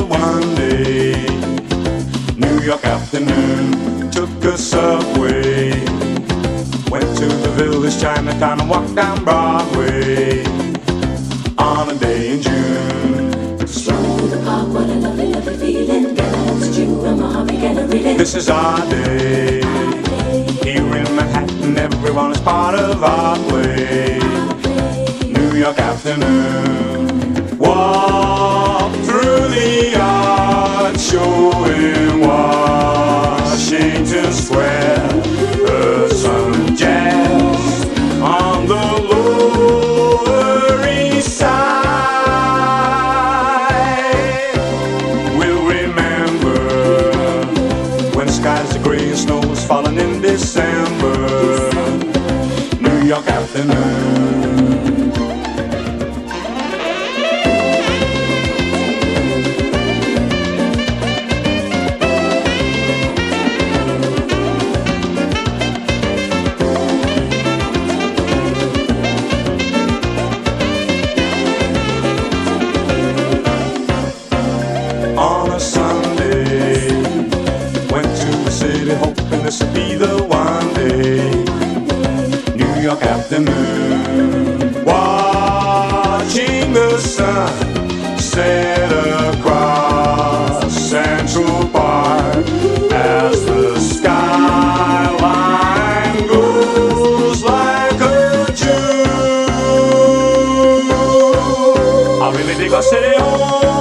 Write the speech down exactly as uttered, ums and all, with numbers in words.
one day. New York afternoon, took a subway. Went to the village Chinatown and walked down Broadway. On a day in June, stroll through the park, what a lovely, lovely feeling. Get a hold of you and Mojave, get a reading. This is our day. Here in Manhattan, everyone is part of our play. New York afternoon, walk through the art show in Washington Square. The sun jazz on the Lower East Side. We'll remember when skies are gray and snow is falling in December. New York afternoon. On a Sunday, went to the city hoping this would be the one day. New York afternoon, watching the sun set across Central Park as the skyline goes like a June. I really dig our city. Oh,